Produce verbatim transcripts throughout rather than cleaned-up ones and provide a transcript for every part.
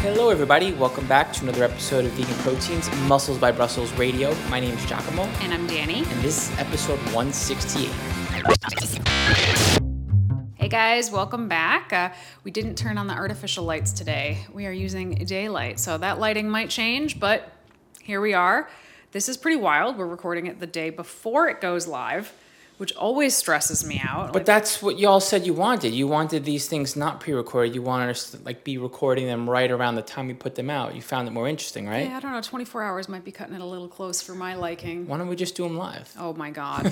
Hello, everybody. Welcome back to another episode of Vegan Proteins, Muscles by Brussels Radio. My name is Giacomo. And I'm Danny. And this is episode one sixty-eight. Hey guys, welcome back. Uh, we didn't turn on the artificial lights today. We are using daylight, so that lighting might change, but here we are. This is pretty wild. We're recording it the day before it goes live, which always stresses me out. But like, that's what y'all said you wanted. You wanted these things not pre-recorded. You wanted us to like be recording them right around the time we put them out. You found it more interesting, right? Yeah, I don't know. twenty-four hours might be cutting it a little close for my liking. Why don't we just do them live? Oh my God.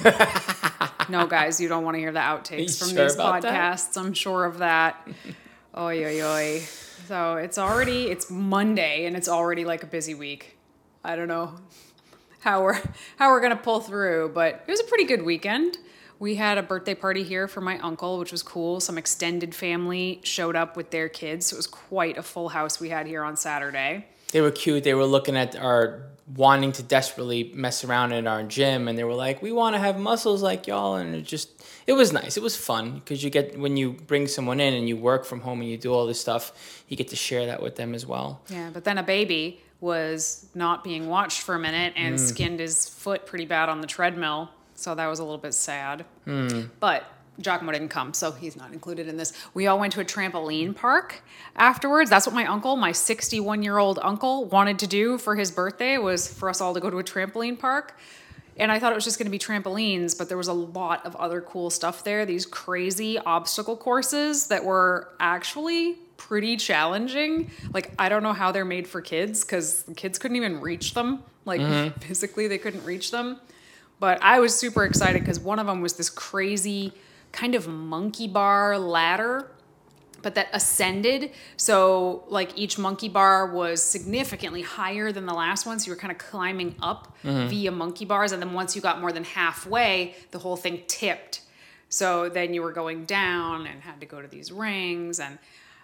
No, guys, you don't want to hear the outtakes from sure these podcasts. That? I'm sure of that. Oy, oy, oy. So it's already, it's Monday and it's already like a busy week. I don't know how we're, how we're going to pull through, but it was a pretty good weekend. We had a birthday party here for my uncle, which was cool. Some extended family showed up with their kids. So it was quite a full house we had here on Saturday. They were cute. They were looking at our wanting to desperately mess around in our gym, and they were like, we want to have muscles like y'all. And it just, it was nice. It was fun because you get, when you bring someone in and you work from home and you do all this stuff, you get to share that with them as well. Yeah, but then a baby was not being watched for a minute and mm. skinned his foot pretty bad on the treadmill. So that was a little bit sad. Hmm. But Giacomo didn't come, so he's not included in this. We all went to a trampoline park afterwards. That's what my uncle, my sixty-one-year-old uncle, wanted to do for his birthday, was for us all to go to a trampoline park. And I thought it was just going to be trampolines, but there was a lot of other cool stuff there. These crazy obstacle courses that were actually pretty challenging. Like, I don't know how they're made for kids, because kids couldn't even reach them. Like, mm-hmm. physically, they couldn't reach them. But I was super excited because one of them was this crazy kind of monkey bar ladder, but that ascended. So like each monkey bar was significantly higher than the last one. So you were kind of climbing up mm-hmm. via monkey bars. And then once you got more than halfway, the whole thing tipped. So then you were going down and had to go to these rings. And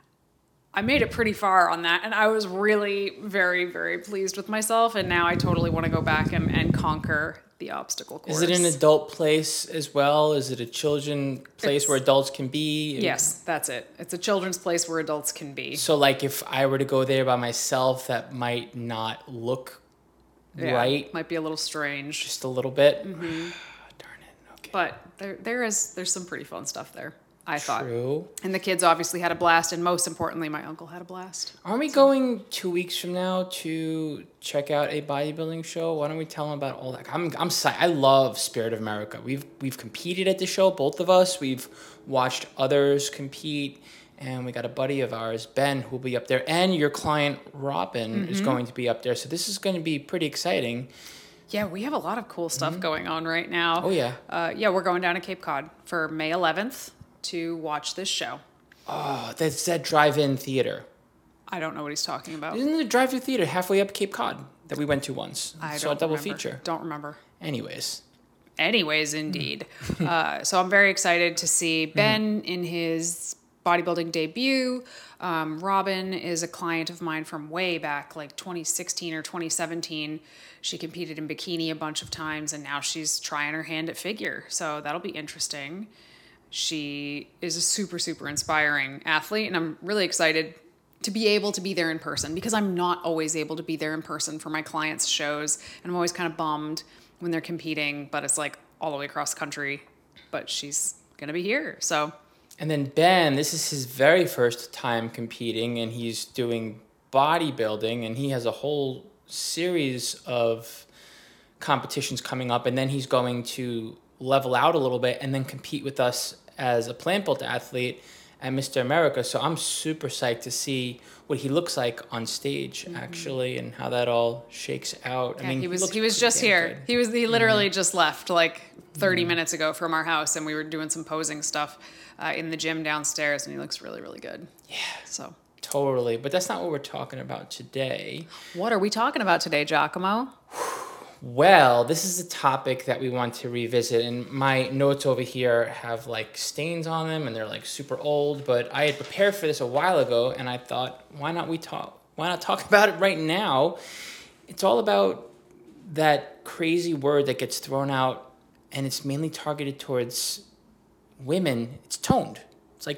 I made it pretty far on that. And I was really very, very pleased with myself. And now I totally want to go back and, and conquer the obstacle course. Is it an adult place as well? Is it a children place it's, where adults can be? Yes, that's it. It's a children's place where adults can be. So like if I were to go there by myself, that might not look yeah, right. Might be a little strange. Just a little bit. Mm-hmm. Darn it. Okay. But there there is there's some pretty fun stuff there, I thought. True. And the kids obviously had a blast, and most importantly, my uncle had a blast. Aren't we so. going two weeks from now to check out a bodybuilding show? Why don't we tell them about all that? I'm I'm I love Spirit of America. We've we've competed at the show, both of us. We've watched others compete, and we got a buddy of ours, Ben, who'll be up there, and your client Robin mm-hmm. is going to be up there. So this is going to be pretty exciting. Yeah, we have a lot of cool stuff mm-hmm. going on right now. Oh yeah. Uh, yeah, we're going down to Cape Cod for May eleventh. To watch this show. Oh, that's that drive-in theater. I don't know what he's talking about. Isn't it a drive-in theater halfway up Cape Cod that we went to once? I so don't a double remember. feature. Don't remember. Anyways. Anyways, indeed. uh, so I'm very excited to see Ben in his bodybuilding debut. Um, Robin is a client of mine from way back, like twenty sixteen or twenty seventeen. She competed in bikini a bunch of times, and now she's trying her hand at figure. So that'll be interesting. She is a super, super inspiring athlete, and I'm really excited to be able to be there in person because I'm not always able to be there in person for my clients' shows, and I'm always kind of bummed when they're competing, but it's like all the way across the country, but she's going to be here, so. And then Ben, this is his very first time competing, and he's doing bodybuilding, and he has a whole series of competitions coming up, and then he's going to level out a little bit and then compete with us as a plant-built athlete at Mister America. So I'm super psyched to see what he looks like on stage, mm-hmm. actually, and how that all shakes out. Yeah, I mean, he was he, he was just here. Good. He was he literally mm-hmm. just left like thirty mm-hmm. minutes ago from our house, and we were doing some posing stuff uh, in the gym downstairs, and he looks really, really good. Yeah. So totally. But that's not what we're talking about today. What are we talking about today, Giacomo? Well, this is a topic that we want to revisit, and my notes over here have like stains on them, and they're like super old, but I had prepared for this a while ago, and I thought, why not we talk, why not talk about it right now? It's all about that crazy word that gets thrown out, and it's mainly targeted towards women. It's toned. It's like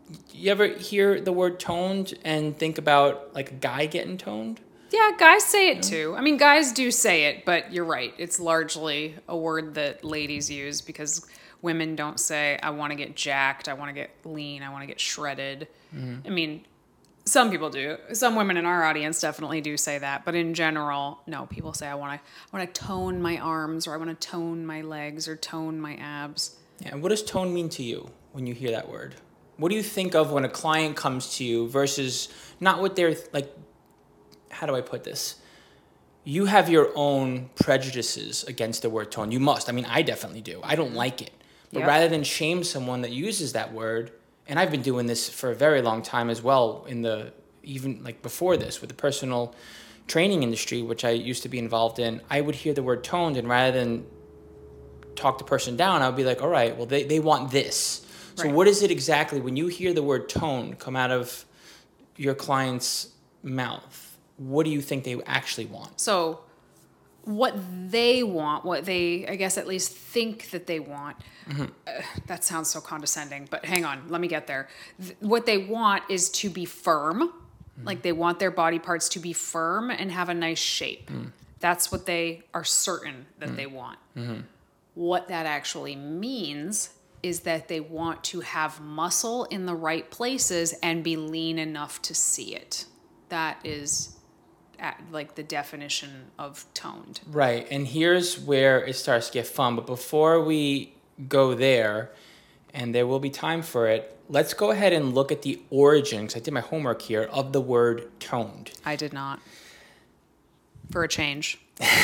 You ever hear the word toned and think about like a guy getting toned? Yeah, guys say it too. I mean, guys do say it, but you're right. It's largely a word that ladies use because women don't say, I want to get jacked, I want to get lean, I want to get shredded. Mm-hmm. I mean, some people do. Some women in our audience definitely do say that, but in general, no, people say, I want to I want to tone my arms, or I want to tone my legs, or tone my abs. Yeah, and what does tone mean to you when you hear that word? What do you think of when a client comes to you versus not what they're like, how do I put this? You have your own prejudices against the word tone. You must. I mean, I definitely do. I don't like it. But yep. rather than shame someone that uses that word, and I've been doing this for a very long time as well, in the even like before this with the personal training industry, which I used to be involved in, I would hear the word toned, and rather than talk the person down, I would be like, all right, well, they, they want this. So right. What is it exactly when you hear the word tone come out of your client's mouth? What do you think they actually want? So what they want, what they, I guess, at least think that they want, mm-hmm. uh, that sounds so condescending, but hang on, let me get there. Th- what they want is to be firm. Mm-hmm. Like they want their body parts to be firm and have a nice shape. Mm. That's what they are certain that mm. they want. Mm-hmm. What that actually means is that they want to have muscle in the right places and be lean enough to see it. That is at, like the definition of toned. Right, and here's where it starts to get fun. But before we go there, and there will be time for it, let's go ahead and look at the origin, because I did my homework here, of the word toned. I did not. For a change.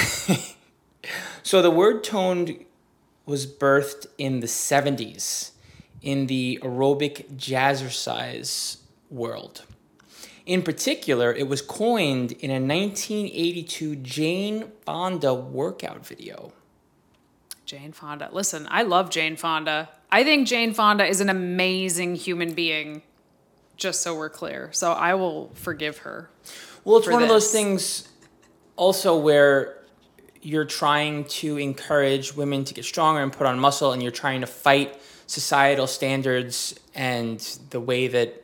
So the word toned was birthed in the seventies in the aerobic jazzercise world. In particular, it was coined in a nineteen eighty-two Jane Fonda workout video. Jane Fonda. Listen, I love Jane Fonda. I think Jane Fonda is an amazing human being, just so we're clear. So I will forgive her. Well, it's one this. of those things also where you're trying to encourage women to get stronger and put on muscle, and you're trying to fight societal standards and the way that,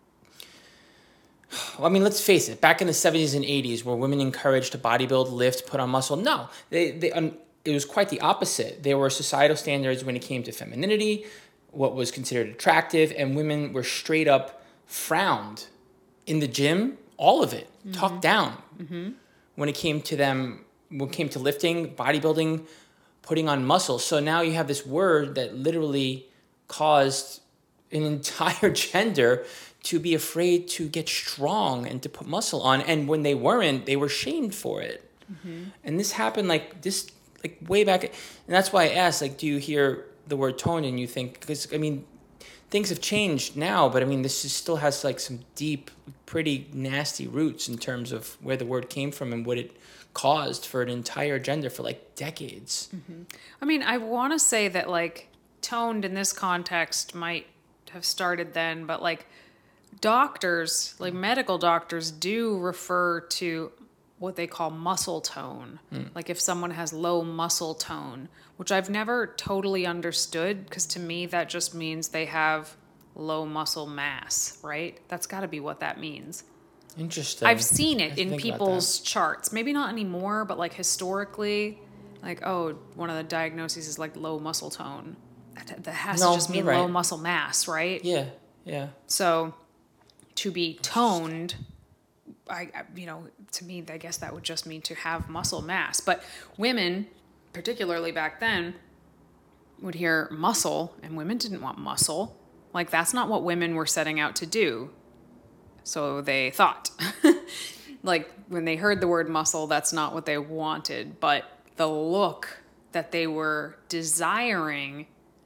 well, I mean, let's face it, back in the seventies and eighties, were women encouraged to bodybuild, lift, put on muscle? No, they, they, um, it was quite the opposite. There were societal standards when it came to femininity, what was considered attractive, and women were straight up frowned in the gym, all of it, mm-hmm. talked down mm-hmm. when it came to them. When it came to lifting, bodybuilding, putting on muscle. So now you have this word that literally caused an entire gender to be afraid to get strong and to put muscle on. And when they weren't, they were shamed for it. Mm-hmm. And this happened like this, like way back. And that's why I asked, like, do you hear the word tone and you think, because I mean, things have changed now, but I mean, this is, still has like some deep, pretty nasty roots in terms of where the word came from and what it caused for an entire gender for like decades. Mm-hmm. I mean, I want to say that like toned in this context might have started then, but like doctors, like medical doctors do refer to what they call muscle tone. Mm. Like if someone has low muscle tone, which I've never totally understood, because to me that just means they have low muscle mass, right? That's got to be what that means. Interesting. I've seen it in people's charts. Maybe not anymore, but like historically, like, oh, one of the diagnoses is like low muscle tone. That, that has no, to just mean right. low muscle mass, right? Yeah, yeah. So to be toned, I, you know, to me, I guess that would just mean to have muscle mass. But women, particularly back then, would hear muscle, and women didn't want muscle. Like, that's not what women were setting out to do. So they thought. Like, when they heard the word muscle, that's not what they wanted. But the look that they were desiring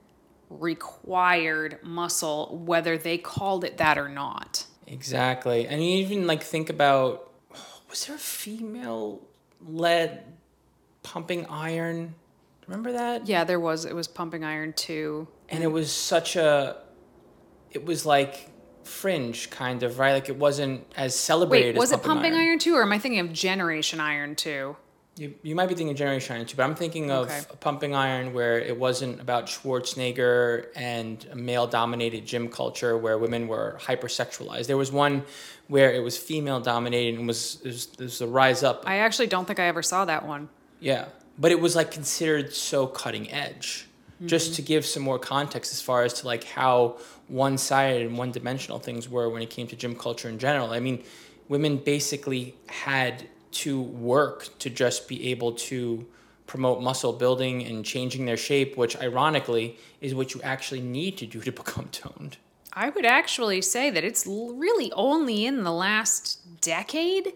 required muscle, whether they called it that or not. Exactly. And you even, like, think about, was there a female-led pumping iron? Remember that? Yeah, there was. It was pumping iron, too. And it was such a, it was like fringe kind of, right? Like it wasn't as celebrated. Wait, was as it pumping iron. iron too, or am I thinking of Generation Iron two? You, you might be thinking Generation Iron too, but I'm thinking of Okay. Pumping Iron, where it wasn't about Schwarzenegger and a male-dominated gym culture where women were hypersexualized. There was one where it was female-dominated and was it was, it was a rise up. I actually don't think I ever saw that one. Yeah, but it was like considered so cutting edge. Mm-hmm. Just to give some more context as far as to like how one-sided and one-dimensional things were when it came to gym culture in general. I mean, women basically had to work to just be able to promote muscle building and changing their shape, which ironically is what you actually need to do to become toned. I would actually say that it's l- really only in the last decade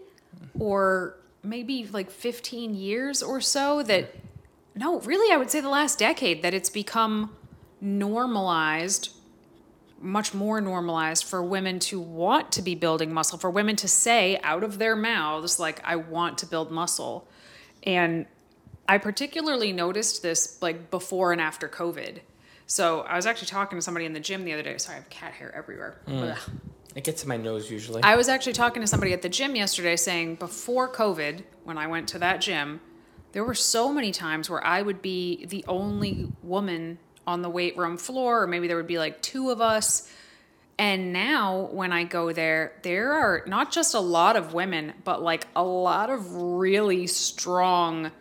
or maybe like fifteen years or so that, no, really, I would say the last decade that it's become normalized, much more normalized for women to want to be building muscle, for women to say out of their mouths, like, I want to build muscle. And I particularly noticed this like before and after COVID. So I was actually talking to somebody in the gym the other day. Sorry, I have cat hair everywhere. Mm. It gets in my nose usually. I was actually talking to somebody at the gym yesterday saying before COVID, when I went to that gym, there were so many times where I would be the only woman on the weight room floor, or maybe there would be like two of us. And now when I go there, there are not just a lot of women, but like a lot of really strong,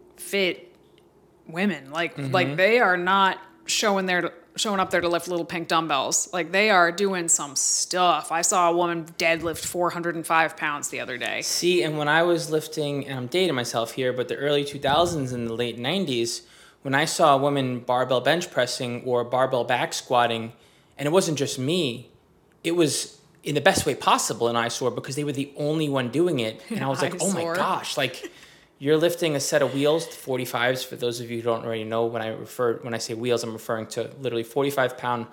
fit women. Like, mm-hmm. like they are not showing their showing up there to lift little pink dumbbells. Like they are doing some stuff. I saw a woman deadlift four hundred five pounds the other day. See, and when I was lifting, and I'm dating myself here, but the early two thousands and the late nineties, when I saw a woman barbell bench pressing or barbell back squatting, and it wasn't just me, it was in the best way possible an eyesore because they were the only one doing it. And I was like, oh my gosh, like you're lifting a set of wheels, forty-fives, for those of you who don't already know, when I refer when I say wheels, I'm referring to literally forty-five pound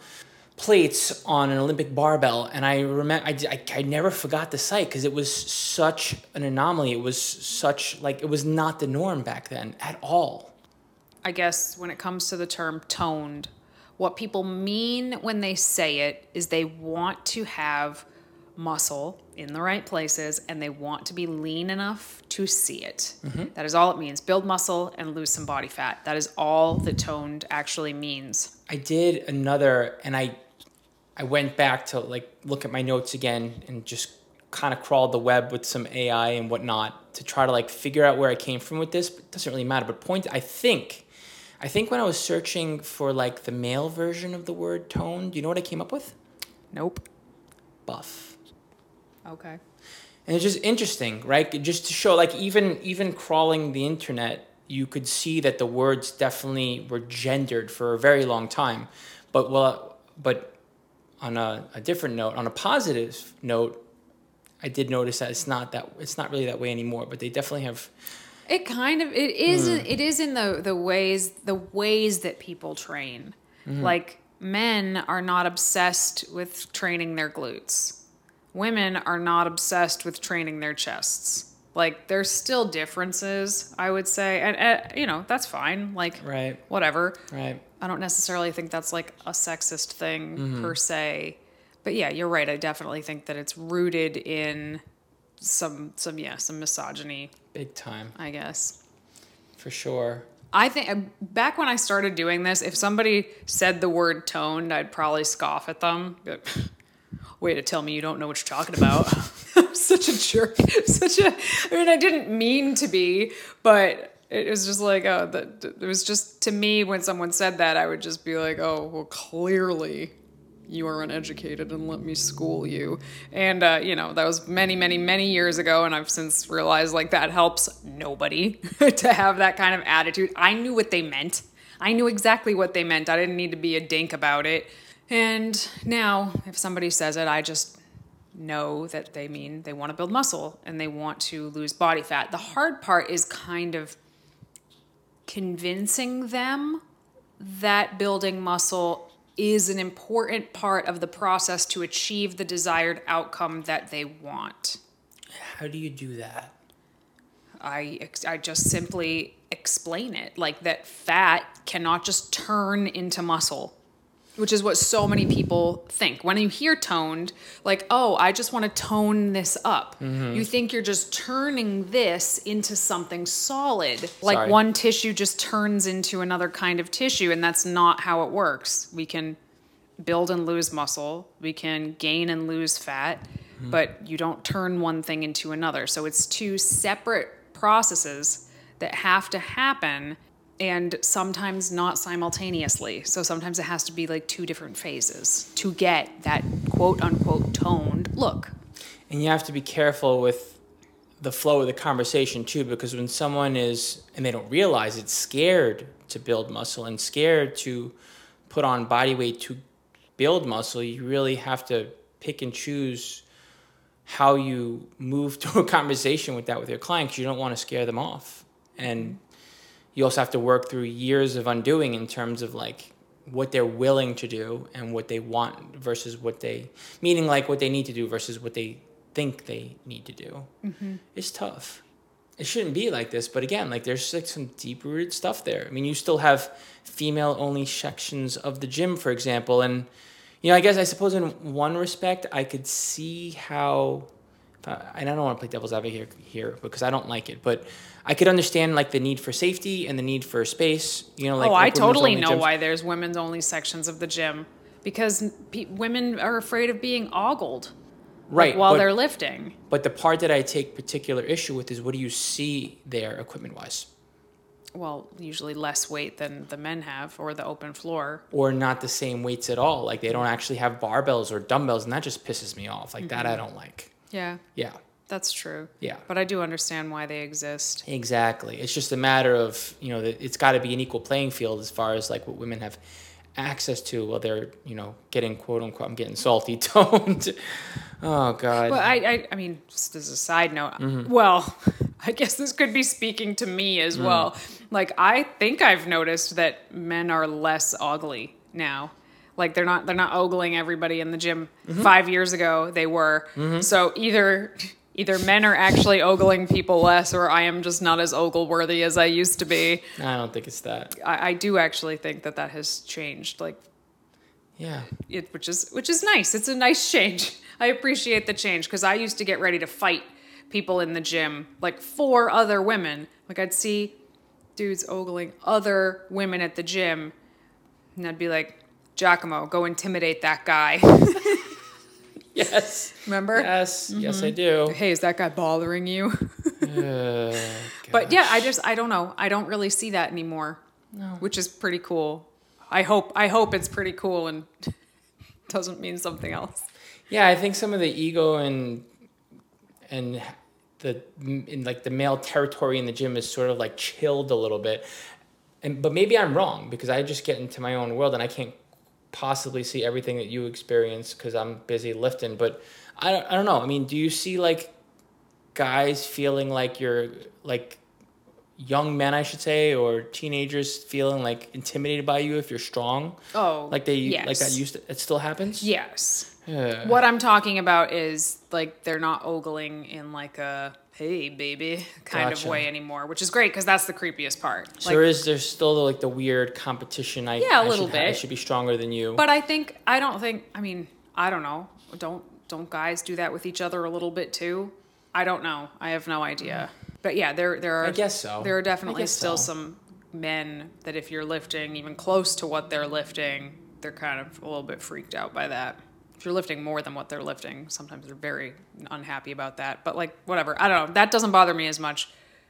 plates on an Olympic barbell. And I remember, I, I, I never forgot the sight because it was such an anomaly. It was such, like, it was not the norm back then at all. I guess when it comes to the term toned, what people mean when they say it is they want to have muscle in the right places and they want to be lean enough to see it. Mm-hmm. That is all it means. Build muscle and lose some body fat. That is all that toned actually means. I did another, and I I went back to like look at my notes again and just kind of crawled the web with some A I and whatnot to try to like figure out where I came from with this. But it doesn't really matter. But point, I think, I think when I was searching for like the male version of the word toned, do you know what I came up with? Nope. Buff. Okay. And it's just interesting, right? Just to show, like, even even crawling the internet, you could see that the words definitely were gendered for a very long time. But well, but on a, a different note, on a positive note, I did notice that it's not that it's not really that way anymore. But they definitely have. It kind of it is Mm. it is in the the ways the ways that people train. Mm-hmm. Like men are not obsessed with training their glutes. Women are not obsessed with training their chests. Like, there's still differences, I would say. And, uh, you know, that's fine. Like, Right. whatever. Right. I don't necessarily think that's, like, a sexist thing, Mm-hmm. per se. But, yeah, you're right. I definitely think that it's rooted in some, some yeah, some misogyny. Big time. I guess. For sure. I think, back when I started doing this, if somebody said the word toned, I'd probably scoff at them. But, way to tell me you don't know what you're talking about. I'm such a jerk. Such a, I mean, I didn't mean to be, but it was just like, oh, that, it was just, to me, when someone said that, I would just be like, oh, well, clearly you are uneducated and let me school you. And, uh, you know, that was many, many, many years ago, and I've since realized, like, that helps nobody to have that kind of attitude. I knew what they meant. I knew exactly what they meant. I didn't need to be a dink about it. And now, if somebody says it, I just know that they mean they want to build muscle and they want to lose body fat. The hard part is kind of convincing them that building muscle is an important part of the process to achieve the desired outcome that they want. How do you do that? I, I just simply explain it, like that fat cannot just turn into muscle. which is what so many people think. When you hear toned, like, oh, I just want to tone this up. Mm-hmm. You think you're just turning this into something solid. Like Sorry. one tissue just turns into another kind of tissue, and that's not how it works. We can build and lose muscle. We can gain and lose fat, mm-hmm. but you don't turn one thing into another. So it's two separate processes that have to happen, and sometimes not simultaneously. So sometimes it has to be like two different phases to get that quote unquote toned look. And you have to be careful with the flow of the conversation too, because when someone is, and they don't realize it's scared to build muscle and scared to put on body weight to build muscle, you really have to pick and choose how you move to a conversation with that with your client, because you don't want to scare them off. And you also have to work through years of undoing in terms of like what they're willing to do and what they want versus what they, meaning like what they need to do versus what they think they need to do. Mm-hmm. It's tough. It shouldn't be like this, but again, like there's like some deep rooted stuff there. I mean, you still have female only sections of the gym, for example. And, you know, I guess I suppose in one respect, I could see how, and I don't want to play devil's advocate here, here because I don't like it, but I could understand like the need for safety and the need for space. You know, like oh, like I totally know gyms. why there's women's only sections of the gym, because pe- women are afraid of being ogled, right, like, while but, they're lifting. But the part that I take particular issue with is what do you see there equipment wise? Well, usually less weight than the men have, or the open floor, or not the same weights at all. Like they don't actually have barbells or dumbbells, and that just pisses me off. Like mm-hmm. that I don't like. Yeah. Yeah. That's true. Yeah. But I do understand why they exist. Exactly. It's just a matter of, you know, it's got to be an equal playing field as far as like what women have access to while they're, you know, getting quote unquote, I'm getting salty, toned. Oh, God. Well, I, I, I mean, just as a side note, mm-hmm. well, I guess this could be speaking to me as mm. well. Like, I think I've noticed that men are less ugly now. Like they're not they're not ogling everybody in the gym. Mm-hmm. Five years ago they were. Mm-hmm. So either either men are actually ogling people less, or I am just not as ogle worthy as I used to be. I don't think it's that. I, I do actually think that that has changed. Like, yeah, it which is which is nice. It's a nice change. I appreciate the change, because I used to get ready to fight people in the gym, like four other women. Like I'd see dudes ogling other women at the gym, and I'd be like, Giacomo, go intimidate that guy. Yes. Remember? Yes. Mm-hmm. Yes, I do. Hey, is that guy bothering you? uh, but yeah, I just, I don't know. I don't really see that anymore, no. Which is pretty cool. I hope, I hope it's pretty cool and doesn't mean something else. Yeah, I think some of the ego and, and the, in like the male territory in the gym is sort of like chilled a little bit. And, but maybe I'm wrong, because I just get into my own world and I can't possibly see everything that you experience because I'm busy lifting. But I don't, I don't know. I mean, do you see like guys feeling like you're like young men, I should say, or teenagers feeling like intimidated by you if you're strong? Oh, like they yes. like that used to, it still happens? Yes. Yeah. What I'm talking about is like they're not ogling in like a hey baby kind Gotcha. of way anymore, which is great, because that's the creepiest part. So like, there is there's still the, like the weird competition. I yeah, a I little should, bit. I should be stronger than you. But I think I don't think I mean I don't know. Don't don't guys do that with each other a little bit too? I don't know. I have no idea. But yeah, there there are. I guess so. There are definitely still so. some men that if you're lifting even close to what they're lifting, they're kind of a little bit freaked out by that. If you're lifting more than what they're lifting, sometimes they're very unhappy about that. But like, whatever. I don't know. That doesn't bother me as much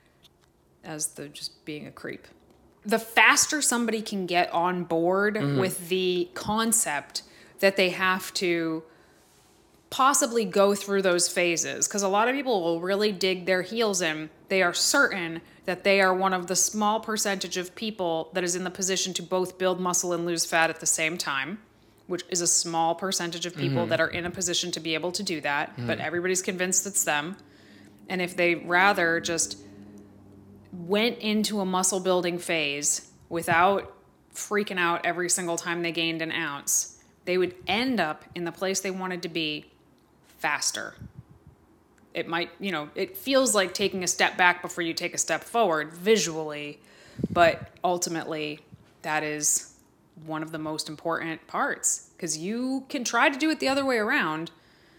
as the just being a creep. The faster somebody can get on board mm-hmm. with the concept that they have to possibly go through those phases, because a lot of people will really dig their heels in. They are certain that they are one of the small percentage of people that is in the position to both build muscle and lose fat at the same time, which is a small percentage of people mm-hmm. that are in a position to be able to do that, mm-hmm. but everybody's convinced it's them. And if they rather just went into a muscle building phase without freaking out every single time they gained an ounce, they would end up in the place they wanted to be faster. It might, you know, it feels like taking a step back before you take a step forward visually, but ultimately that is one of the most important parts, because you can try to do it the other way around.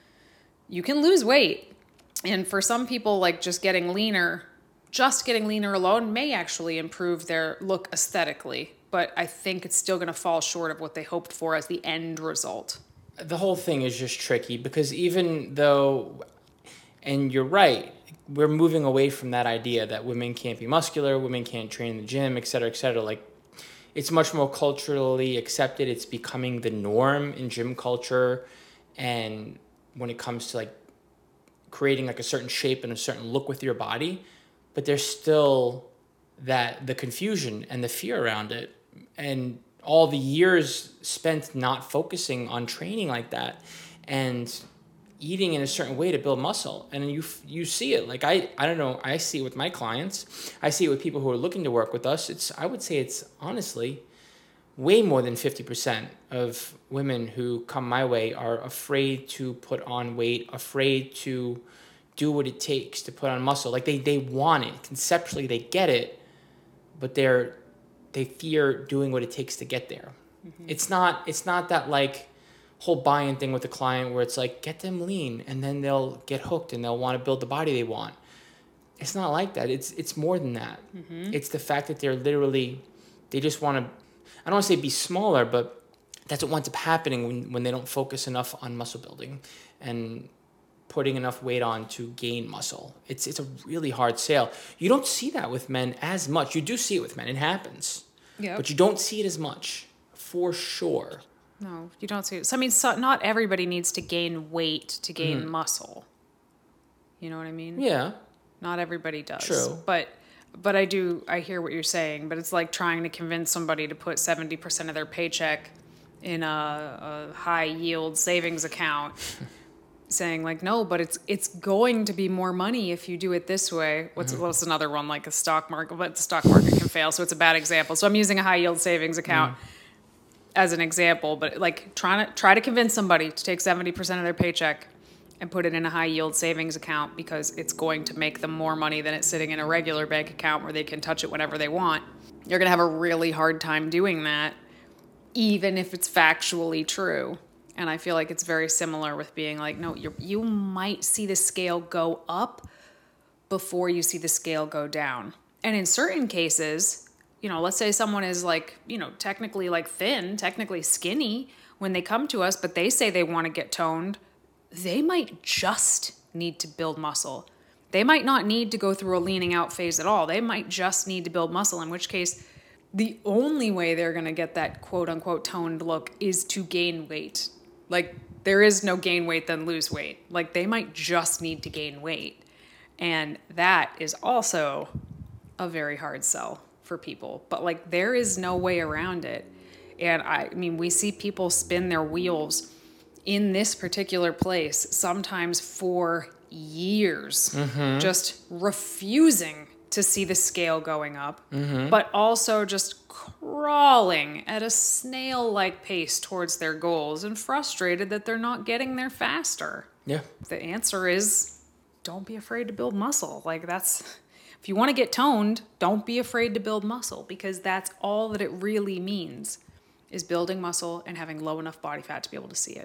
You can lose weight. And for some people, like just getting leaner, just getting leaner alone may actually improve their look aesthetically. But I think it's still going to fall short of what they hoped for as the end result. The whole thing is just tricky because even though, and you're right, we're moving away from that idea that women can't be muscular, women can't train in the gym, et cetera, et cetera. Like, it's much more culturally accepted. It's becoming the norm in gym culture. And when it comes to like creating like a certain shape and a certain look with your body, but there's still that, the confusion and the fear around it. And all the years spent not focusing on training like that and eating in a certain way to build muscle. And you you see it. Like, I, I don't know, I see it with my clients. I see it with people who are looking to work with us. It's I would say it's honestly way more than fifty percent of women who come my way are afraid to put on weight, afraid to do what it takes to put on muscle. Like, they, they want it. Conceptually, they get it, but they're they fear doing what it takes to get there. Mm-hmm. It's not it's not that like whole buy-in thing with the client where it's like, get them lean and then they'll get hooked and they'll want to build the body they want. It's not like that. It's it's more than that. Mm-hmm. It's the fact that they're literally, they just want to, I don't want to say be smaller, but that's what winds up happening when, when they don't focus enough on muscle building and putting enough weight on to gain muscle. It's it's a really hard sale. You don't see that with men as much. You do see it with men. It happens. Yep. But you don't see it as much, for sure. No, you don't see it. So, I mean, so not everybody needs to gain weight to gain mm-hmm. muscle. You know what I mean? Yeah. Not everybody does. True. But but I do, I hear what you're saying, but it's like trying to convince somebody to put seventy percent of their paycheck in a, a high yield savings account. Saying like, no, but it's it's going to be more money if you do it this way. What's mm-hmm. what's another one, like a stock market, but the stock market can fail, so it's a bad example. So I'm using a high yield savings account mm. as an example, but like trying to try to convince somebody to take seventy percent of their paycheck and put it in a high yield savings account because it's going to make them more money than it's sitting in a regular bank account where they can touch it whenever they want. You're going to have a really hard time doing that, even if it's factually true. And I feel like it's very similar with being like, no, you you might see the scale go up before you see the scale go down. And in certain cases, you know, let's say someone is like, you know, technically like thin, technically skinny when they come to us, but they say they want to get toned. They might just need to build muscle. They might not need to go through a leaning out phase at all. They might just need to build muscle, in which case the only way they're going to get that quote unquote toned look is to gain weight. Like, there is no gain weight then lose weight. Like, they might just need to gain weight. And that is also a very hard sell for people. But, like, there is no way around it. And, I, I mean, we see people spin their wheels in this particular place sometimes for years, mm-hmm. just refusing to see the scale going up, mm-hmm. but also just crawling at a snail-like pace towards their goals and frustrated that they're not getting there faster. Yeah. The answer is don't be afraid to build muscle. Like, that's, if you want to get toned, don't be afraid to build muscle, because that's all that it really means, is building muscle and having low enough body fat to be able to see it.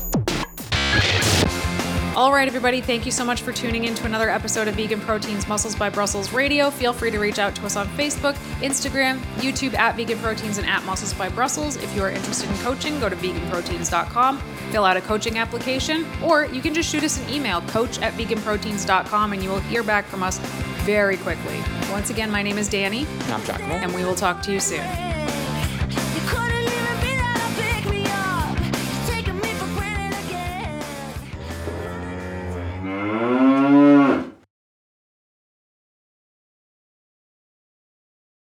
All right, everybody, thank you so much for tuning in to another episode of Vegan Proteins Muscles by Brussels Radio. Feel free to reach out to us on Facebook, Instagram, YouTube at Vegan Proteins and at Muscles by Brussels. If you are interested in coaching, go to vegan proteins dot com, fill out a coaching application, or you can just shoot us an email, coach at vegan proteins dot com, and you will hear back from us very quickly. Once again, my name is Danny. And I'm Giacomo. And we will talk to you soon.